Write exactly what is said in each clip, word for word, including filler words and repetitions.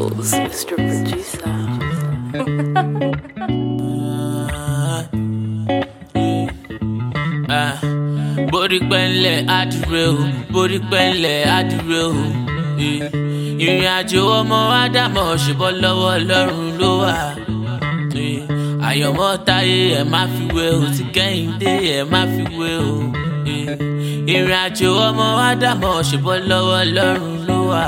Jules, Mister Producer. Ah, bórí pẹ́ńlẹ̀ àdúró, bórí pẹ́ńlẹ̀ àdúró. Ìrìn àjò ọmọ Ádámọ̀ ṣùbọ́ lọ́wọ́ Ọlọ́run ló wà. Àyànmọ́ táyé ẹ̀ má fi wé o, tí Kẹ́hìndé ẹ̀ má fi wé o. Ìrìn àjò ọmọ Ádámọ̀ ṣùbọ́ lọ́wọ́ Ọlọ́run ló wà.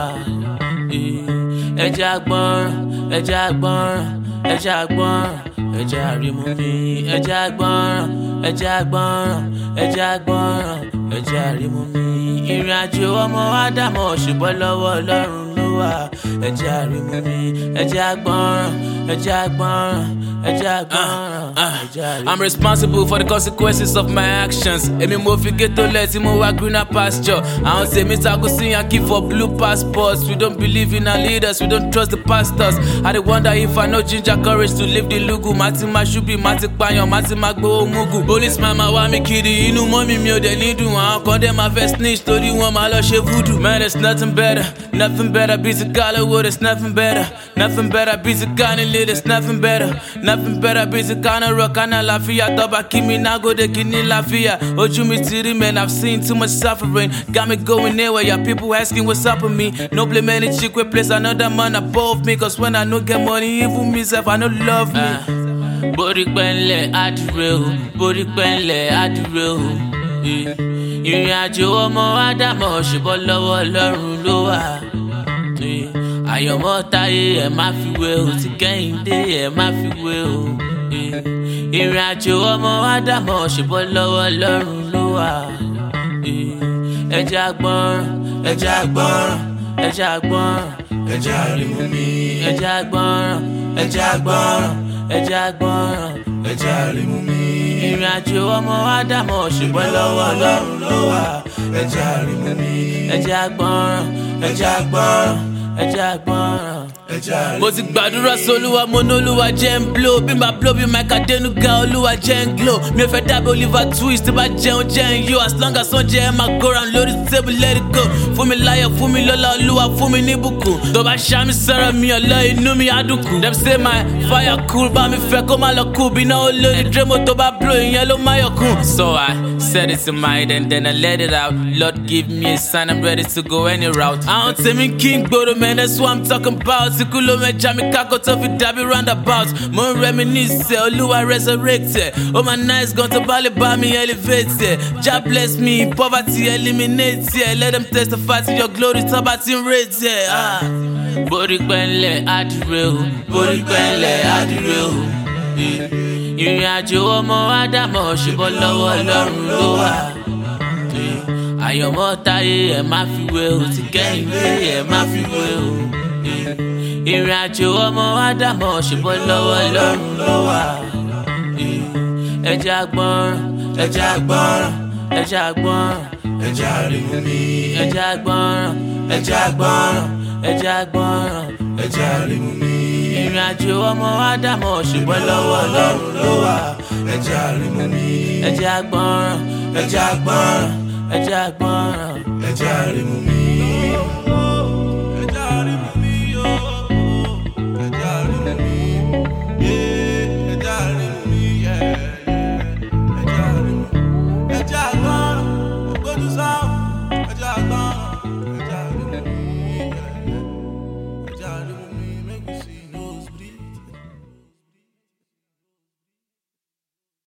Ẹ jẹ́ á gbọ́ràn, ẹ jẹ́ á gbọ́ràn, ẹ jẹ́ á gbọ́ràn, ẹ jẹ́ á rímú mi. Ẹ jẹ́ á gbọ́ràn, ẹ jẹ́ á gbọ́ràn, ẹ jẹ́ á gbọ́ràn, ẹ jẹ́ á rímú mi. Ìrìn àjò ọmọ Ádámọ̀ ṣùbọ́ lọ́wọ́ Ọlọ́run ló wà. Ẹ jẹ́ á rímú mi. Ẹ jẹ́ á gbọ́ràn, ẹ jẹ́ á gbọ́ràn, ẹ jẹ́ á gbọ́ràn, ẹ jẹ́ á rímú mi. I'm responsible for the consequences of my actions. Èmi mo fi ghetto lẹ̀ tí mo wá greener pasture. Àwọn tèmi takú sí yankee for blue passports. We don't believe in our leaders, we don't trust the pastors. I dey wonder if I know ginger courage to live the lugu. Màtí ma ṣubí, màtí pààyàn, màtí ma gbowó mugu. Policeman ma wá mi kiri, inú mọ́mí mi ò dẹ̀ ní dùn. Àwọn kan dẹ̀ ma fẹ́ snitch torí wọn máa lọ ṣe voodoo. Man, there's nothing better, nothing better. Beat the Hollywood, there's nothing better, nothing better. Beat the kind of lit, there's nothing better, nothing better. Beat the kind of rock, kind of láfíà. Tọ́ba kí mi náà gòdè kí ní láfíà. Ojú mi ti rí, man, I've seen too much suffering. Got me going nowhere, yeah, people asking what's up with me. No blame any chick wey place another man above me. Cause when I no get money, even myself, I no love me. Ah, bórí pẹ́ńlẹ̀ àdúró, bórí pẹ́ńlẹ̀ àdúró. Ìrìn àjò ọmọ Ádámọ̀ ṣùbọ́ lọ́wọ́ Ọlọ́run ló wà. Àyànmọ́ táyé ẹ̀ má fi wé o, tí Kẹ́hìndé ẹ̀ má fi wé o. Ìrìn àjò ọmọ Ádámọ̀ ṣùbọ́ lọ́wọ́ Ọlọ́run ló wà. Ẹ jẹ́ á gbọ́ràn, ẹ jẹ́ á gbọ́ràn, ẹ jẹ́ á gbọ́ràn, ẹ jẹ́ á rímú mi. Ẹ jẹ́ á gbọ́ràn, ẹ jẹ́ á gbọ́ràn, ẹ jẹ́ á gbọ́ràn, ẹ jẹ́ á rímú mi. Ìrìn àjò ọmọ Ádámọ̀ ṣùbọ́ lọ́wọ́ Ọlọ́run ló wà. Ẹ jẹ́ á rímú mi. Ẹ jẹ́ á gbọ́ràn, ẹ jẹ́ á gbọ́ràn, ẹ jẹ́ á gbọ́ràn, ẹ jẹ́ á rímú mi. Mo ti gbàdúrà sólúwa, mo ní Olúwa jẹ́ ń blow. Bí n bá blow bí Mike Adenuga, Olúwa jẹ́ ń glow. Mi ò fẹ́ dàbí Oliver Twist, tí bá jẹun jẹ́ ń yó. As long as oúnjẹ ẹ máa go round lórí table, let it go. Fún mi láyọ̀, fún mi lọ́lá, Olúwa fún mi ní ìbùkún. Tó bá ṣá mi sọ̀rọ̀ mi ọ̀lọ́, inú mi á dùn kù. Dem say my fire cool, bá mi fẹ́ kó má lọ kú. Bí náà olórí Dremo tó bá blow, ìyẹn ló má yọ kù. So I said it to my head and then I let it out. Lord give me a sign, I'm ready to go any route. Àwọn tèmi kí n gbòòrò, man, that's what I'm talking about. Ikú ló mẹ́ja mi kákó tó fi dàbí roundabout. Mo ń reminisce, Olúwa resurrected. Oh my nice gan tó bá lè bá mi elevate. Jah bless me, poverty eliminate. Let them testify to your glory, tó bá ti ń rate. Ah. Bórí pẹ́ńlẹ̀ àdúró, bórí pẹ́ńlẹ̀ àdúró. Ìrìn àjò ọmọ Ádámọ̀ ṣùbọ́ lọ́wọ́ Ọlọ́run ló wà. Àyànmọ́ táyé ẹ̀ má fi wé o, tí Kẹ́hìndé ẹ̀ má fi wé o. Ìrìn àjò ọmọ Ádámọ̀ ṣùbọ́ lọ́wọ́ Ọlọ́run ló wà. Ẹ jẹ́ á gbọ́ràn, ẹ jẹ́ á gbọ́ràn, ẹ jẹ́ á gbọ́ràn, ẹ jẹ́ á rímú mi. Ẹ jẹ́ á gbọ́ràn, ẹ jẹ́ á gbọ́ràn, ẹ jẹ́ á gbọ́ràn, ẹ jẹ́ á rímú mi. Ìrìn àjò ọmọ Ádámọ̀ ṣùbọ́ lọ́wọ́ Ọlọ́run ló wà. Ẹ jẹ́ á rímú mi. Ẹ jẹ́ á gbọ́ràn, ẹ jẹ́ á gbọ́ràn, ẹ jẹ́ á gbọ́ràn, ẹ jẹ́ á rímú mi.